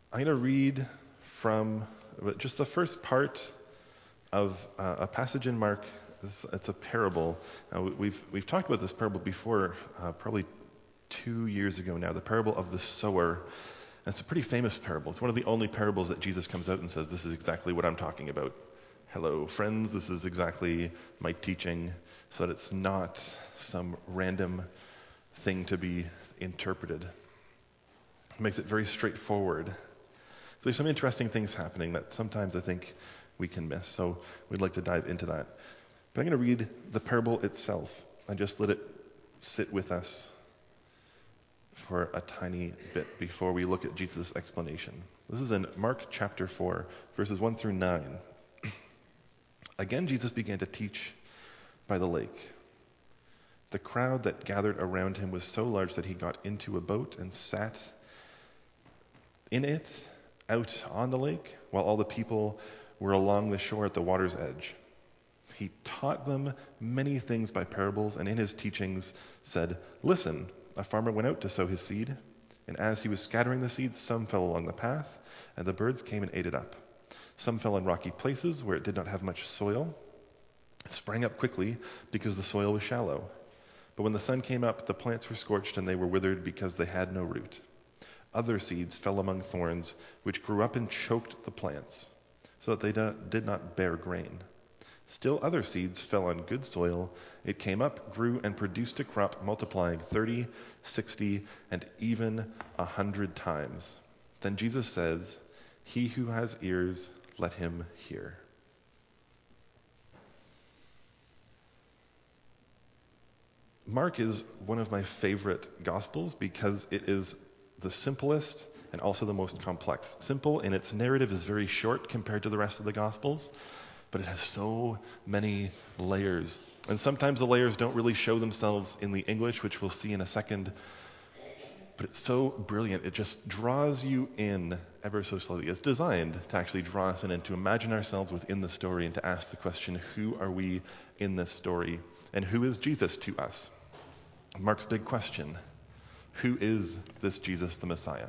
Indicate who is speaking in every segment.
Speaker 1: I'm going to read from just the first part of a passage in Mark. It's a parable. We've talked about this parable before, probably 2 years ago now, the parable of the sower. And it's a pretty famous parable. It's one of the only parables that Jesus comes out and says, this is exactly what I'm talking about. Hello, friends, this is exactly my teaching, so that it's not some random thing to be interpreted. It makes it very straightforward. There's some interesting things happening that sometimes I think we can miss, so we'd like to dive into that. But I'm going to read the parable itself and just let it sit with us for a tiny bit before we look at Jesus' explanation. This is in Mark chapter 4, verses 1 through 9. Again, Jesus began to teach by the lake. The crowd that gathered around him was so large that he got into a boat and sat in it out on the lake, while all the people were along the shore at the water's edge. He taught them many things by parables, and in his teachings said, "Listen, a farmer went out to sow his seed, and as he was scattering the seeds, some fell along the path, and the birds came and ate it up. Some fell in rocky places where it did not have much soil. It sprang up quickly because the soil was shallow. But when the sun came up, the plants were scorched and they were withered because they had no root. Other seeds fell among thorns, which grew up and choked the plants, so that they did not bear grain. Still other seeds fell on good soil. It came up, grew, and produced a crop, multiplying 30, 60, and even 100 times." Then Jesus says, "He who has ears, let him hear." Mark is one of my favorite Gospels because it is the simplest and also the most complex. Simple in its narrative is very short compared to the rest of the Gospels, but it has so many layers. And sometimes the layers don't really show themselves in the English, which we'll see in a second. But it's so brilliant. It just draws you in ever so slowly. It's designed to actually draw us in and to imagine ourselves within the story and to ask the question, who are we in this story? And who is Jesus to us? Mark's big question: who is this Jesus the Messiah?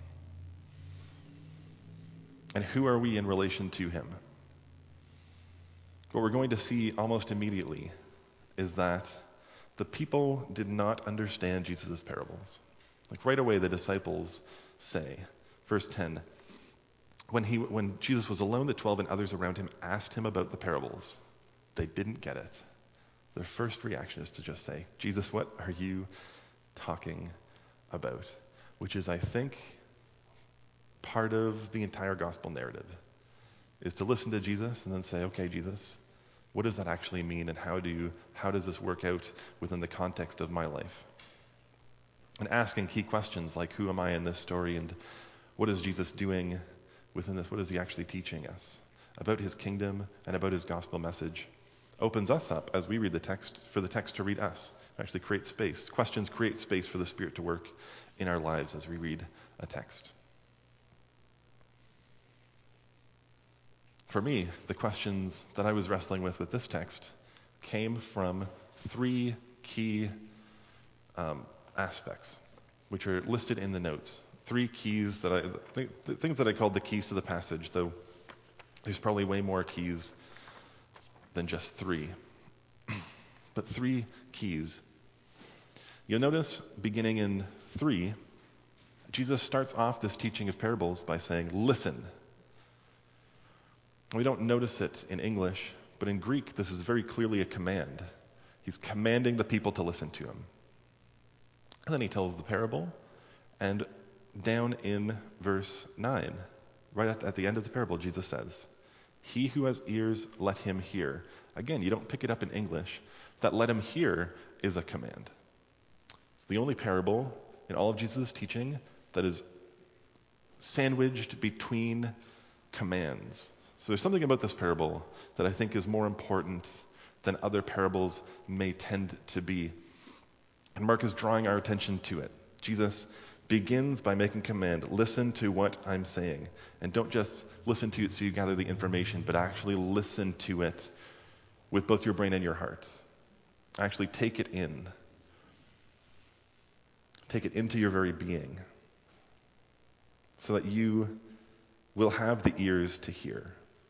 Speaker 1: And who are we in relation to him? What we're going to see almost immediately is that the people did not understand Jesus' parables. Like right away, the disciples say, verse 10, when Jesus was alone, the 12 and others around him asked him about the parables. They didn't get it. Their first reaction is to just say, "Jesus, what are you talking about?" Which is, I think, part of the entire gospel narrative, is to listen to Jesus and then say, "Okay, Jesus, what does that actually mean, and how does this work out within the context of my life?" And asking key questions like, who am I in this story, and what is Jesus doing within this? What is he actually teaching us about his kingdom and about his gospel message? Opens us up as we read the text, for the text to read us. Actually create space. Questions create space for the Spirit to work in our lives as we read a text. For me, the questions that I was wrestling with this text came from three key aspects, which are listed in the notes. Three keys the things that I called the keys to the passage, though there's probably way more keys than just three. But three keys. You'll notice, beginning in 3, Jesus starts off this teaching of parables by saying, "Listen." We don't notice it in English, but in Greek, this is very clearly a command. He's commanding the people to listen to him. And then he tells the parable, and down in verse 9, right at the end of the parable, Jesus says, "He who has ears, let him hear." Again, you don't pick it up in English. That "let him hear" is a command. It's the only parable in all of Jesus' teaching that is sandwiched between commands. So there's something about this parable that I think is more important than other parables may tend to be. And Mark is drawing our attention to it. Jesus begins by making command, listen to what I'm saying. And don't just listen to it so you gather the information, but actually listen to it with both your brain and your heart. Actually take it in. Take it into your very being, so that you will have the ears to hear.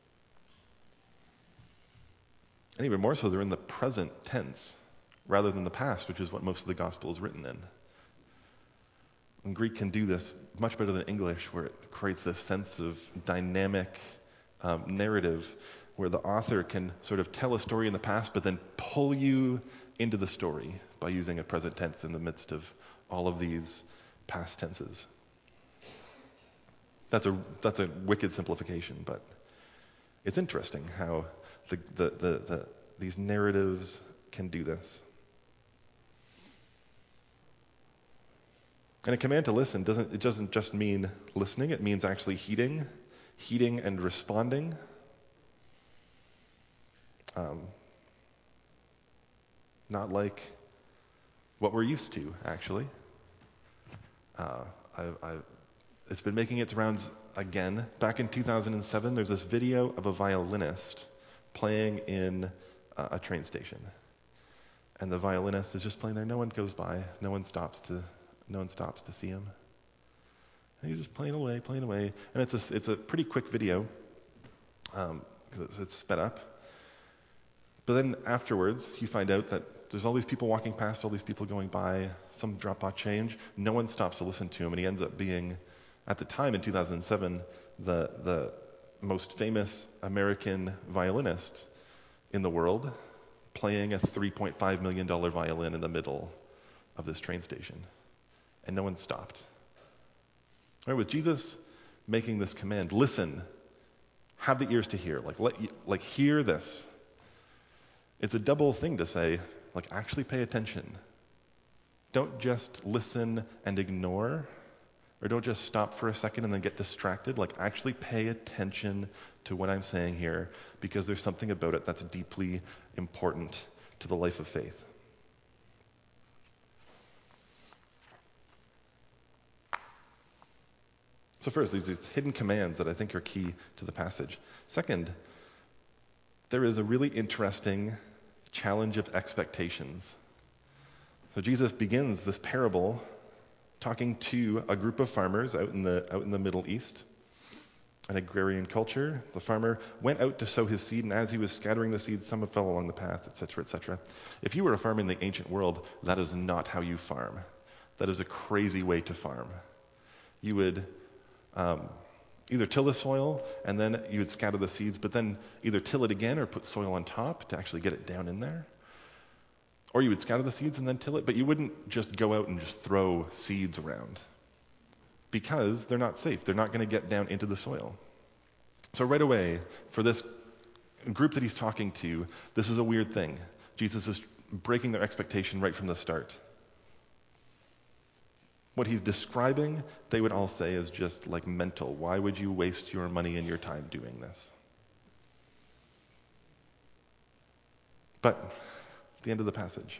Speaker 1: And even more so, they're in the present tense rather than the past, which is what most of the gospel is written in. And Greek can do this much better than English, where it creates this sense of dynamic narrative where the author can sort of tell a story in the past, but then pull you into the story by using a present tense in the midst of all of these past tenses. That's a wicked simplification, but it's interesting how these narratives can do this. And a command to listen doesn't just mean listening, it means actually heeding and responding. Not like what we're used to, actually. It's been making its rounds again. Back in 2007, there's this video of a violinist playing in a train station. And the violinist is just playing there. No one goes by. No one stops to see him. And he's just playing away. And it's a pretty quick video because it's sped up. But then afterwards, you find out that there's all these people walking past, all these people going by, some drop off change. No one stops to listen to him, and he ends up being, at the time in 2007, the most famous American violinist in the world, playing a $3.5 million violin in the middle of this train station. And no one stopped. All right, with Jesus making this command, listen, have the ears to hear, hear this. It's a double thing to say, actually pay attention. Don't just listen and ignore, or don't just stop for a second and then get distracted. Actually pay attention to what I'm saying here, because there's something about it that's deeply important to the life of faith. So first, there's these hidden commands that I think are key to the passage. Second, there is a really interesting challenge of expectations. So Jesus begins this parable talking to a group of farmers out in the Middle East, an agrarian culture. The farmer went out to sow his seed, and as he was scattering the seed, some fell along the path, etc., etc. If you were a farmer in the ancient world, that is not how you farm. That is a crazy way to farm. You would either till the soil, and then you would scatter the seeds, but then either till it again or put soil on top to actually get it down in there. Or you would scatter the seeds and then till it, but you wouldn't just go out and just throw seeds around, because they're not safe. They're not going to get down into the soil. So right away, for this group that he's talking to, this is a weird thing. Jesus is breaking their expectation right from the start. What he's describing, they would all say, is just mental. Why would you waste your money and your time doing this? But at the end of the passage,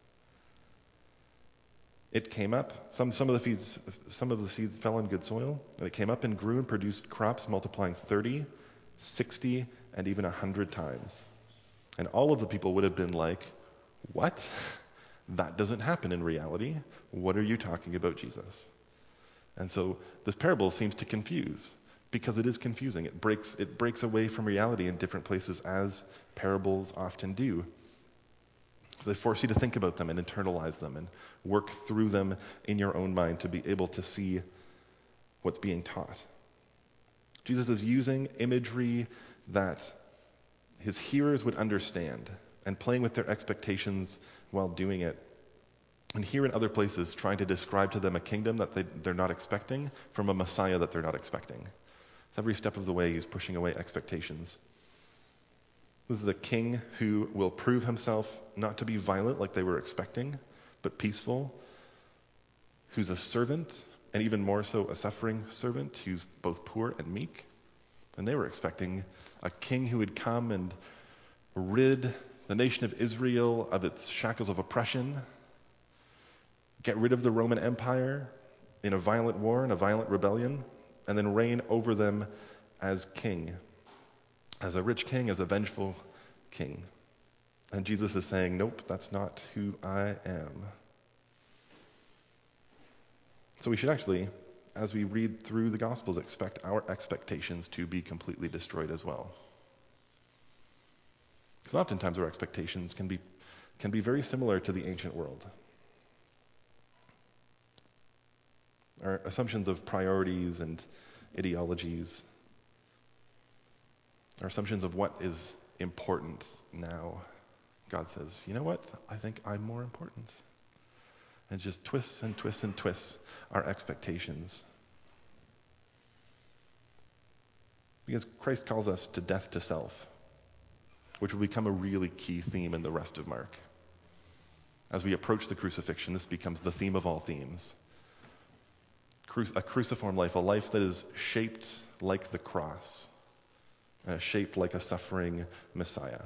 Speaker 1: it came up. Some of the seeds fell in good soil, and it came up and grew and produced crops, multiplying 30, 60, and even 100 times. And all of the people would have been like, "What? That doesn't happen in reality. What are you talking about, Jesus?" And so this parable seems to confuse, because it is confusing. It breaks away from reality in different places, as parables often do. So they force you to think about them and internalize them and work through them in your own mind to be able to see what's being taught. Jesus is using imagery that his hearers would understand, and playing with their expectations while doing it. And here in other places, trying to describe to them a kingdom that they're not expecting from a Messiah that they're not expecting. So every step of the way, he's pushing away expectations. This is a king who will prove himself not to be violent like they were expecting, but peaceful, who's a servant, and even more so a suffering servant, who's both poor and meek. And they were expecting a king who would come and rid the nation of Israel of its shackles of oppression, get rid of the Roman Empire in a violent war and a violent rebellion, and then reign over them as king, as a rich king, as a vengeful king. And Jesus is saying, nope, that's not who I am. So we should actually as we read through the Gospels, expect our expectations to be completely destroyed as well. Because oftentimes our expectations can be very similar to the ancient world. Our assumptions of priorities and ideologies, our assumptions of what is important now. God says, you know what? I think I'm more important. And just twists and twists and twists our expectations. Because Christ calls us to death to self, which will become a really key theme in the rest of Mark. As we approach the crucifixion, this becomes the theme of all themes. A cruciform life, a life that is shaped like the cross, shaped like a suffering Messiah.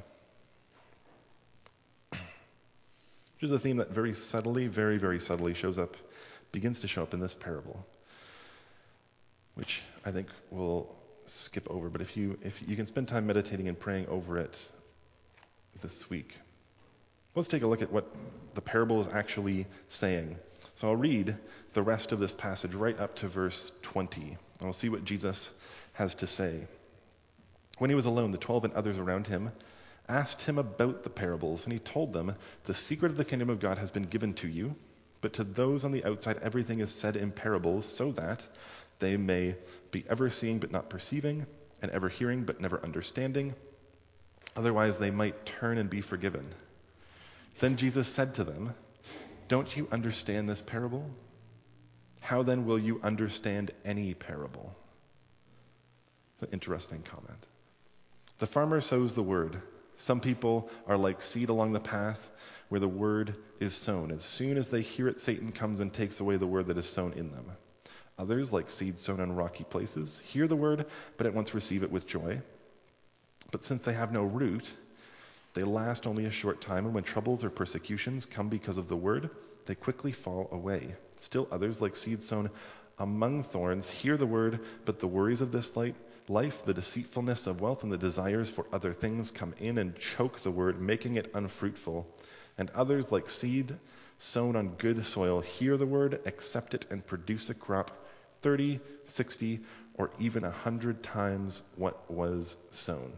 Speaker 1: Which is a theme that very subtly, very, very subtly begins to show up in this parable, which I think we'll skip over. But if you can spend time meditating and praying over it this week. Let's take a look at what the parable is actually saying. So I'll read the rest of this passage right up to verse 20, and we'll see what Jesus has to say. When he was alone, the 12 and others around him asked him about the parables, and he told them, "The secret of the kingdom of God has been given to you, but to those on the outside everything is said in parables, so that they may be ever seeing but not perceiving, and ever hearing but never understanding. Otherwise they might turn and be forgiven." Then Jesus said to them, "Don't you understand this parable? How then will you understand any parable?" It's an interesting comment. The farmer sows the word. Some people are like seed along the path where the word is sown. As soon as they hear it, Satan comes and takes away the word that is sown in them. Others, like seed sown on rocky places, hear the word, but at once receive it with joy. But since they have no root, they last only a short time, and when troubles or persecutions come because of the word, they quickly fall away. Still others, like seed sown among thorns, hear the word, but the worries of this life, the deceitfulness of wealth, and the desires for other things come in and choke the word, making it unfruitful. And others, like seed sown on good soil, hear the word, accept it, and produce a crop 30, 60, or even 100 times what was sown.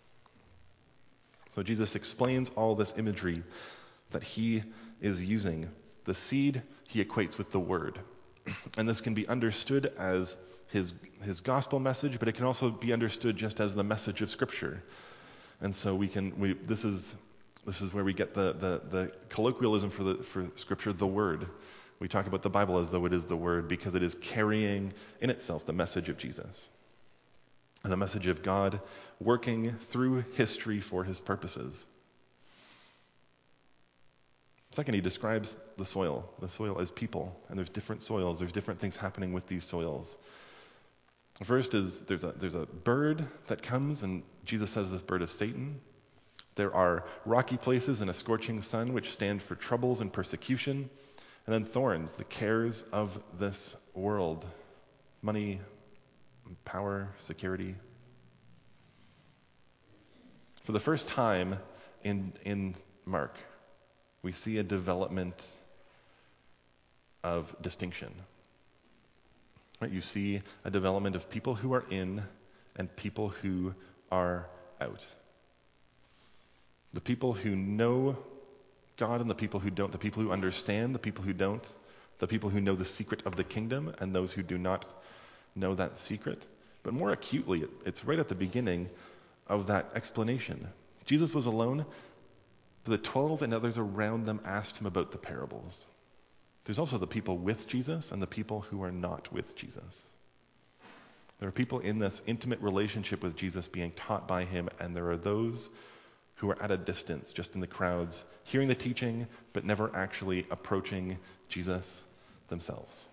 Speaker 1: So Jesus explains all this imagery that he is using. The seed he equates with the word. And this can be understood as his gospel message, but it can also be understood just as the message of Scripture. And so this is where we get the colloquialism for Scripture, the Word. We talk about the Bible as though it is the Word because it is carrying in itself the message of Jesus and the message of God working through history for his purposes. Second, he describes the soil as people, and there's different soils, there's different things happening with these soils. First is there's a bird that comes, and Jesus says this bird is Satan. There are rocky places and a scorching sun, which stand for troubles and persecution. And then thorns, the cares of this world. Money, power, security. For the first time in Mark, we see a development of distinction. Right? You see a development of people who are in and people who are out. The people who know God and the people who don't, the people who understand, the people who don't, the people who know the secret of the kingdom and those who do not know that secret. But more acutely, it's right at the beginning of that explanation. Jesus was alone. The 12 and others around them asked him about the parables. There's also the people with Jesus and the people who are not with Jesus. There are people in this intimate relationship with Jesus being taught by him, and there are those who are at a distance, just in the crowds, hearing the teaching, but never actually approaching Jesus themselves.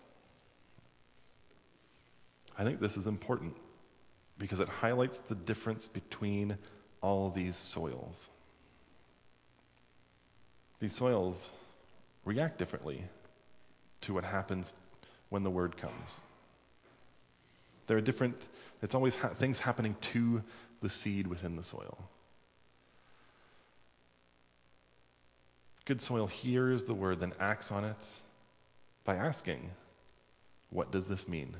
Speaker 1: I think this is important because it highlights the difference between all these soils. These soils react differently to what happens when the word comes. There are different, it's always things happening to the seed within the soil. Good soil hears the word, then acts on it by asking, What does this mean?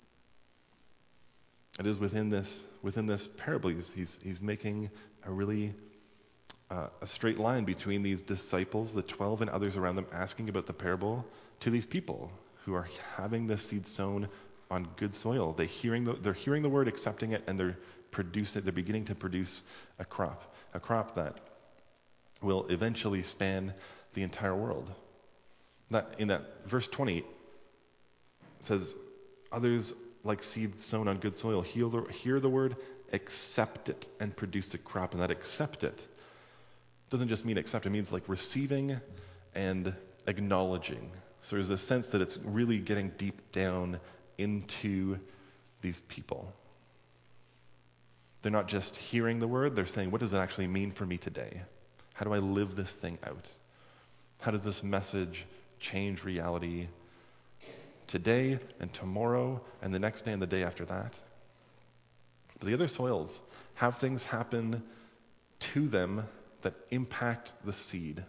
Speaker 1: It is within this parable, he's making a really a straight line between these disciples, the 12 and others around them, asking about the parable, to these people who are having this seed sown on good soil. They're hearing the word, accepting it, and they're beginning to produce a crop that will eventually span the entire world. In that verse 20, it says, others like seeds sown on good soil, hear the word, accept it, and produce a crop. And that accept it doesn't just mean accept, it means like receiving and acknowledging. So there's a sense that it's really getting deep down into these people. They're not just hearing the word, they're saying, what does it actually mean for me today? How do I live this thing out? How does this message change reality today and tomorrow and the next day and the day after that? But the other soils have things happen to them that impact the seed.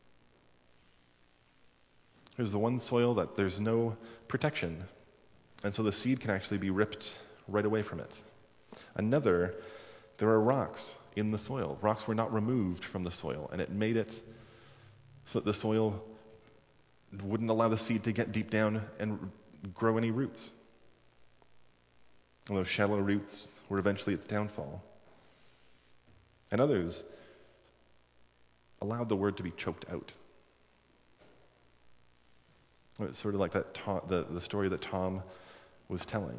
Speaker 1: There's the one soil that there's no protection, and so the seed can actually be ripped right away from it. Another, there are rocks in the soil. Rocks were not removed from the soil, and it made it so that the soil wouldn't allow the seed to get deep down and grow any roots. And those shallow roots were eventually its downfall. And others allowed the word to be choked out. It's sort of like the story that Tom was telling.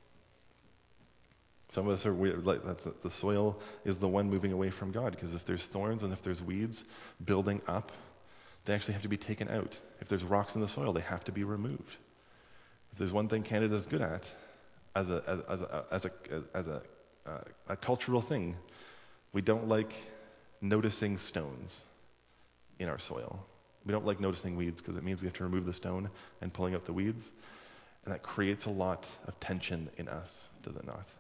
Speaker 1: Some of us are like that. The soil is the one moving away from God, because if there's thorns and if there's weeds building up, they actually have to be taken out. If there's rocks in the soil, they have to be removed. If there's one thing Canada's good at, as a cultural thing, we don't like noticing stones in our soil. We don't like noticing weeds because it means we have to remove the stone and pulling out the weeds, and that creates a lot of tension in us, does it not?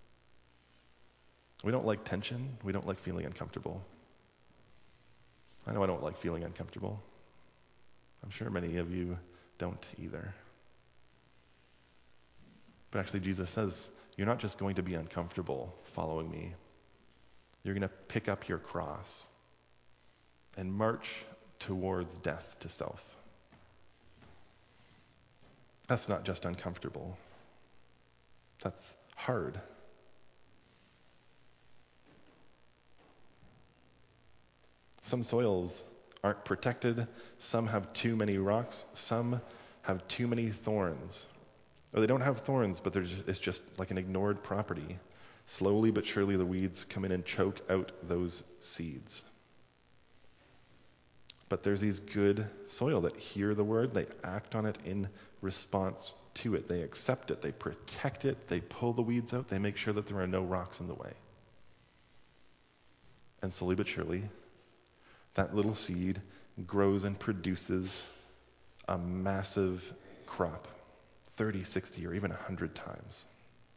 Speaker 1: We don't like tension. We don't like feeling uncomfortable. I know I don't like feeling uncomfortable. I'm sure many of you don't either. But actually, Jesus says, you're not just going to be uncomfortable following me. You're going to pick up your cross and march towards death to self. That's not just uncomfortable. That's hard. Some soils aren't protected. Some have too many rocks. Some have too many thorns. Or they don't have thorns, but it's just like an ignored property. Slowly but surely the weeds come in and choke out those seeds. But there's these good soil that hear the word, they act on it in response to it. They accept it, they protect it, they pull the weeds out, they make sure that there are no rocks in the way. And slowly but surely, that little seed grows and produces a massive crop, 30, 60, or even 100 times.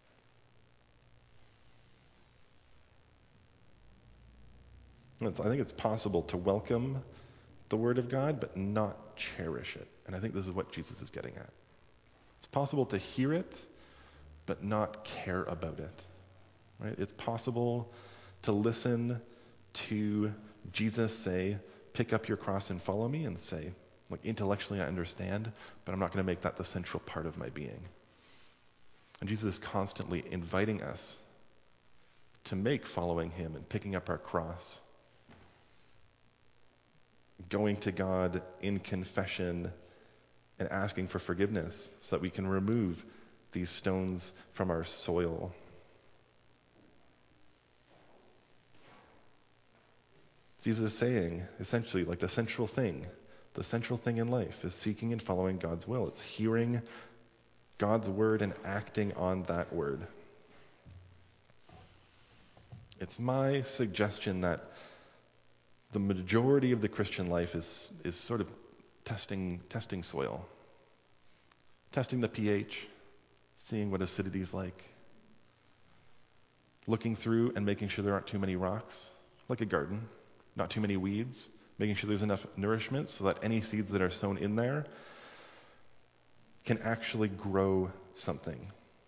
Speaker 1: I think it's possible to welcome the word of God, but not cherish it. And I think this is what Jesus is getting at. It's possible to hear it, but not care about it. Right? It's possible to listen to Jesus say, pick up your cross and follow me, and say, like, intellectually I understand, but I'm not going to make that the central part of my being. And Jesus is constantly inviting us to make following him and picking up our cross, going to God in confession and asking for forgiveness so that we can remove these stones from our soil. Jesus is saying, essentially, like the central thing in life is seeking and following God's will. It's hearing God's word and acting on that word. It's my suggestion that the majority of the Christian life is sort of testing soil. Testing the pH, seeing what acidity is like. Looking through and making sure there aren't too many rocks, like a garden. Not too many weeds, making sure there's enough nourishment so that any seeds that are sown in there can actually grow something.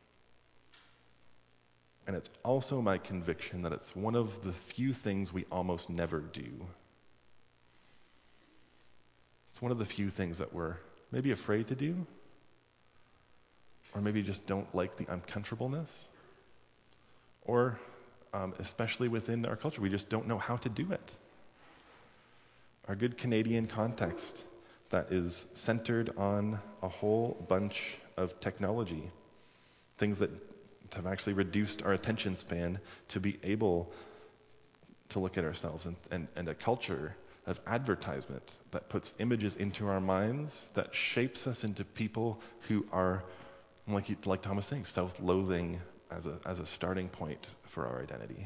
Speaker 1: And it's also my conviction that it's one of the few things we almost never do. It's one of the few things that we're maybe afraid to do, or maybe just don't like the uncomfortableness, or especially within our culture, we just don't know how to do it. Our good Canadian context that is centered on a whole bunch of technology, things that have actually reduced our attention span to be able to look at ourselves, and a culture of advertisement that puts images into our minds that shapes us into people who are, like Tom was saying, self-loathing as a starting point for our identity.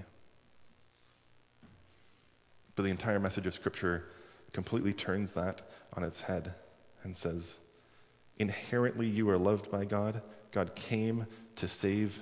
Speaker 1: But the entire message of Scripture completely turns that on its head and says, inherently you are loved by God. God came to save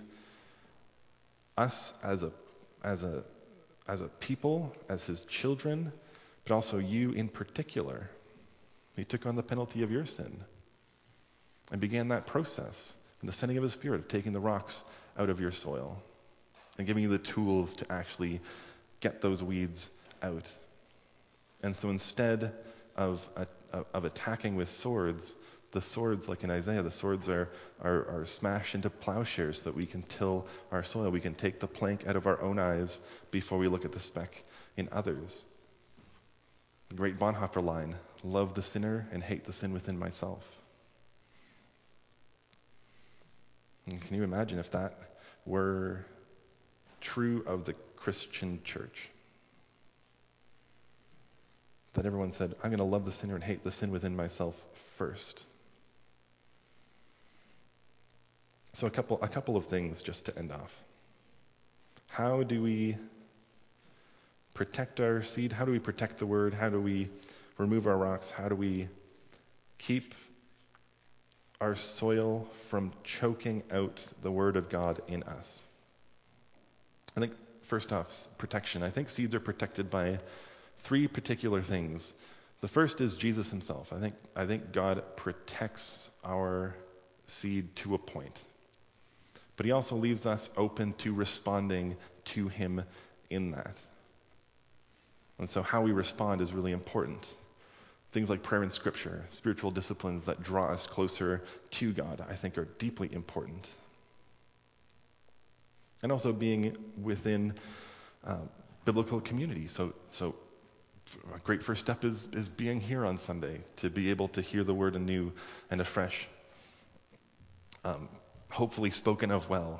Speaker 1: us as a people, as his children, but also you in particular. He took on the penalty of your sin and began that process in the sending of his Spirit, of taking the rocks out of your soil and giving you the tools to actually get those weeds out. And so instead of attacking with swords, the swords, like in Isaiah, the swords are smashed into plowshares so that we can till our soil. We can take the plank out of our own eyes before we look at the speck in others. The great Bonhoeffer line, love the sinner and hate the sin within myself. And can you imagine if that were true of the Christian church? That everyone said, I'm going to love the sinner and hate the sin within myself first. So a couple of things just to end off. How do we protect our seed? How do we protect the word? How do we remove our rocks? How do we keep our soil from choking out the word of God in us? I think first off, protection. I think seeds are protected by three particular things. The first is Jesus himself. I think God protects our seed to a point. But he also leaves us open to responding to him in that. And so how we respond is really important. Things like prayer and scripture, spiritual disciplines that draw us closer to God, I think are deeply important. And also being within biblical community. So a great first step is being here on Sunday, to be able to hear the word anew and afresh. Hopefully spoken of well.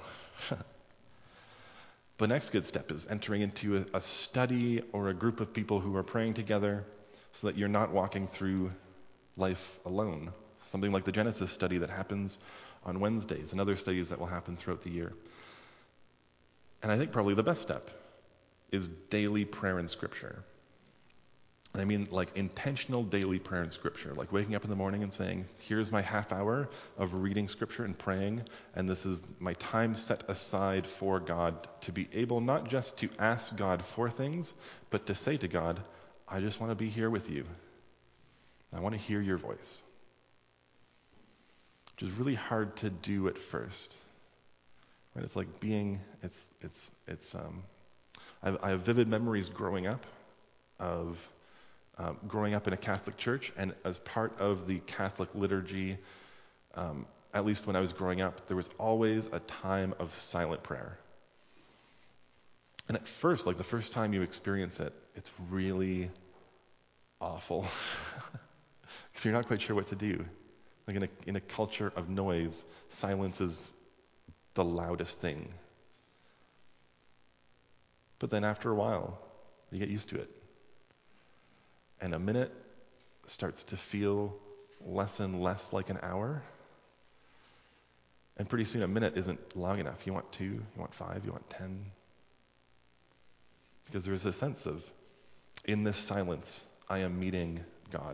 Speaker 1: The next good step is entering into a study or a group of people who are praying together so that you're not walking through life alone. Something like the Genesis study that happens on Wednesdays and other studies that will happen throughout the year. And I think probably the best step is daily prayer and scripture. And I mean like intentional daily prayer and scripture, like waking up in the morning and saying, here's my half hour of reading scripture and praying, and this is my time set aside for God, to be able not just to ask God for things, but to say to God, I just want to be here with you. I want to hear your voice. Which is really hard to do at first. Right? It's like I have vivid memories growing up in a Catholic church, and as part of the Catholic liturgy, at least when I was growing up, there was always a time of silent prayer. And at first, like the first time you experience it, it's really awful. Because you're not quite sure what to do. Like in a culture of noise, silence is the loudest thing. But then after a while, you get used to it. And a minute starts to feel less and less like an hour. And pretty soon a minute isn't long enough. You want 2, you want 5, you want 10. Because there's a sense of, in this silence, I am meeting God.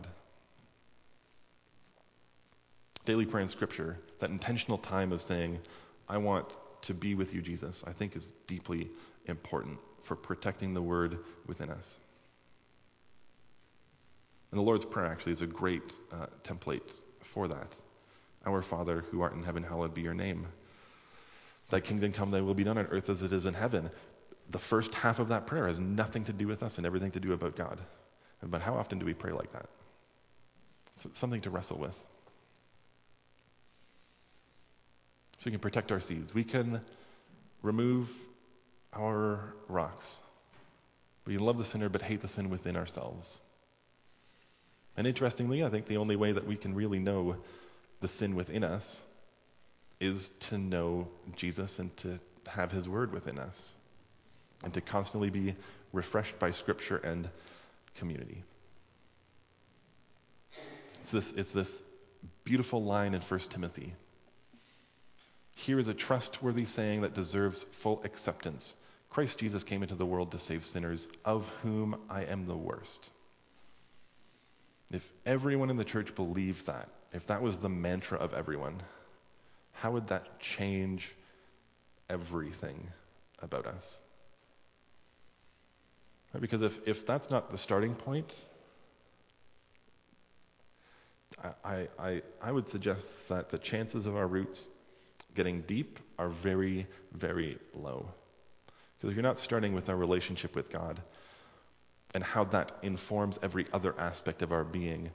Speaker 1: Daily prayer and scripture, that intentional time of saying, I want to be with you, Jesus, I think is deeply important for protecting the word within us. And the Lord's Prayer actually is a great template for that. Our Father who art in heaven, hallowed be your name. Thy kingdom come, thy will be done on earth as it is in heaven. The first half of that prayer has nothing to do with us and everything to do about God. But how often do we pray like that? It's something to wrestle with. So we can protect our seeds. We can remove our rocks. We can love the sinner but hate the sin within ourselves. And interestingly, I think the only way that we can really know the sin within us is to know Jesus and to have his word within us and to constantly be refreshed by Scripture and community. It's this beautiful line in 1 Timothy. Here is a trustworthy saying that deserves full acceptance. Christ Jesus came into the world to save sinners, of whom I am the worst. If everyone in the church believed that, if that was the mantra of everyone, how would that change everything about us? Right? Because if that's not the starting point, I would suggest that the chances of our roots getting deep are very, very low. Because if you're not starting with our relationship with God and how that informs every other aspect of our being,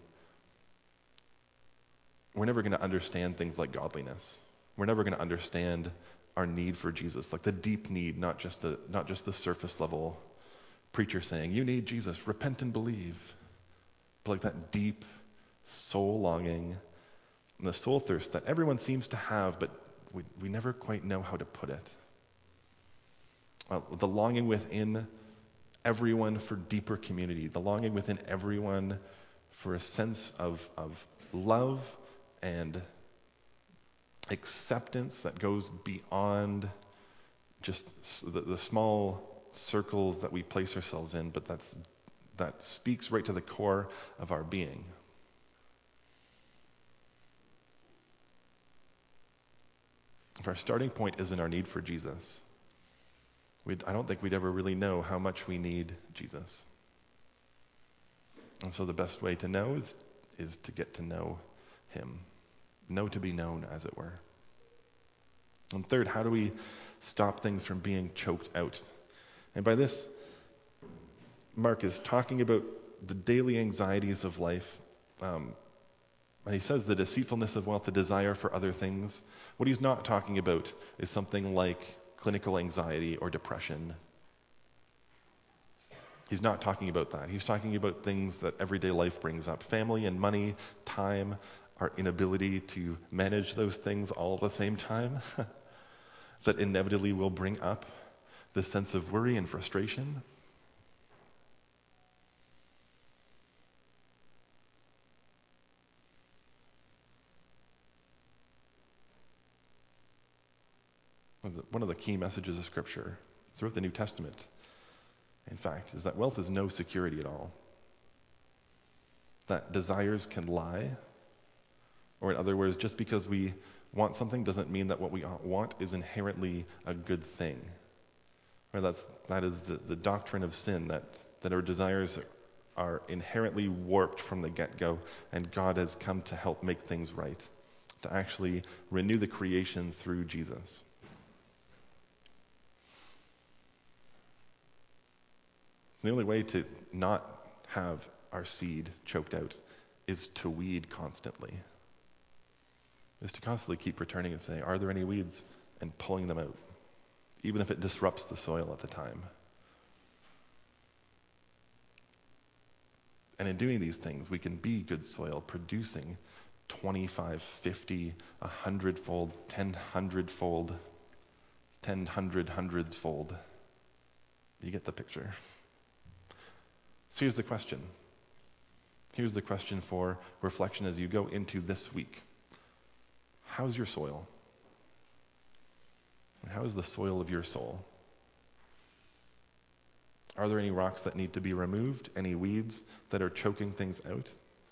Speaker 1: we're never going to understand things like godliness. We're never going to understand our need for Jesus, like the deep need, not just the surface level preacher saying, you need Jesus, repent and believe. But like that deep soul longing and the soul thirst that everyone seems to have, but we never quite know how to put it. The longing within everyone for deeper community, the longing within everyone for a sense of love and acceptance that goes beyond just the small circles that we place ourselves in, but that speaks right to the core of our being. If our starting point isn't our need for Jesus, I don't think we'd ever really know how much we need Jesus. And so the best way to know is to get to know him. Know to be known, as it were. And third, how do we stop things from being choked out? And by this, Mark is talking about the daily anxieties of life. And he says the deceitfulness of wealth, the desire for other things. What he's not talking about is something like clinical anxiety or depression. He's not talking about that. He's talking about things that everyday life brings up. Family and money, time, our inability to manage those things all at the same time that inevitably will bring up the sense of worry and frustration. One of the key messages of Scripture throughout the New Testament, in fact, is that wealth is no security at all. That desires can lie, or in other words, just because we want something doesn't mean that what we want is inherently a good thing. Or that is the doctrine of sin, that our desires are inherently warped from the get-go, and God has come to help make things right, to actually renew the creation through Jesus. The only way to not have our seed choked out is to weed constantly. Is to constantly keep returning and saying, are there any weeds? And pulling them out, even if it disrupts the soil at the time. And in doing these things, we can be good soil, producing 25, 50, 100-fold, 100-fold, 100-hundreds-fold. You get the picture. So here's the question. Here's the question for reflection as you go into this week. How's your soil? How is the soil of your soul? Are there any rocks that need to be removed? Any weeds that are choking things out?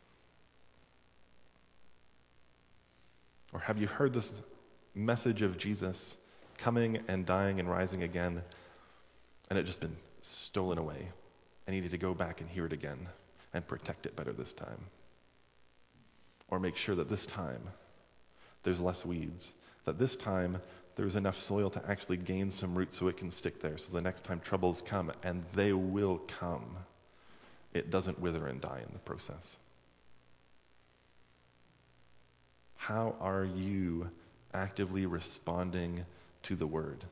Speaker 1: Or have you heard this message of Jesus coming and dying and rising again, and it just been stolen away? I needed to go back and hear it again and protect it better this time. Or make sure that this time there's less weeds. That this time there's enough soil to actually gain some roots so it can stick there. So the next time troubles come, and they will come, it doesn't wither and die in the process. How are you actively responding to the word?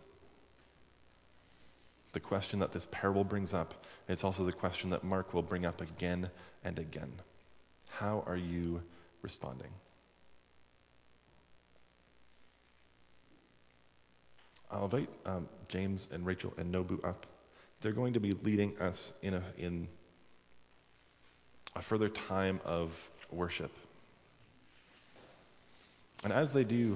Speaker 1: The question that this parable brings up, it's also the question that Mark will bring up again and again. How are you responding? I'll invite James and Rachel and Nobu up. They're going to be leading us in a further time of worship. And as they do,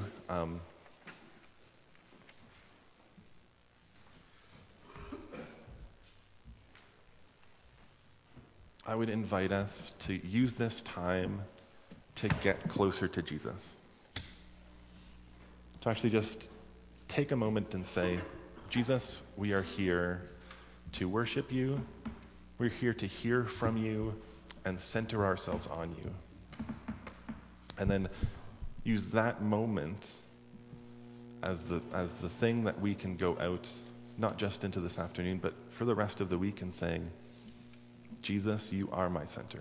Speaker 1: I would invite us to use this time to get closer to Jesus. To actually just take a moment and say, Jesus, we are here to worship you. We're here to hear from you and center ourselves on you. And then use that moment as the thing that we can go out, not just into this afternoon, but for the rest of the week, and saying, Jesus, you are my center.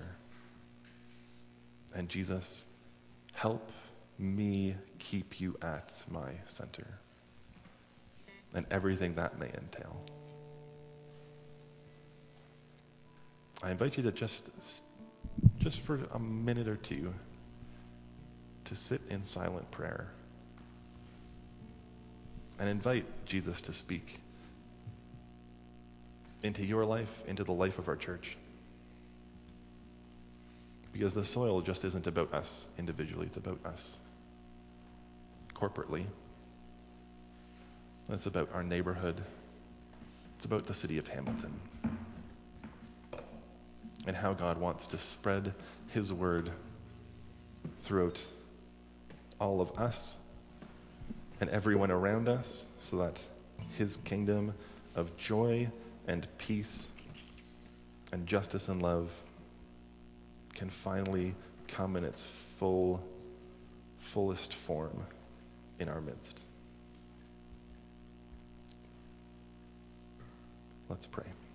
Speaker 1: And Jesus, help me keep you at my center. And everything that may entail. I invite you to just for a minute or two, to sit in silent prayer and invite Jesus to speak into your life, into the life of our church. Because the soil just isn't about us individually, it's about us corporately. It's about our neighborhood. It's about the city of Hamilton. And how God wants to spread his word throughout all of us and everyone around us, so that his kingdom of joy and peace and justice and love can finally come in its fullest form in our midst. Let's pray.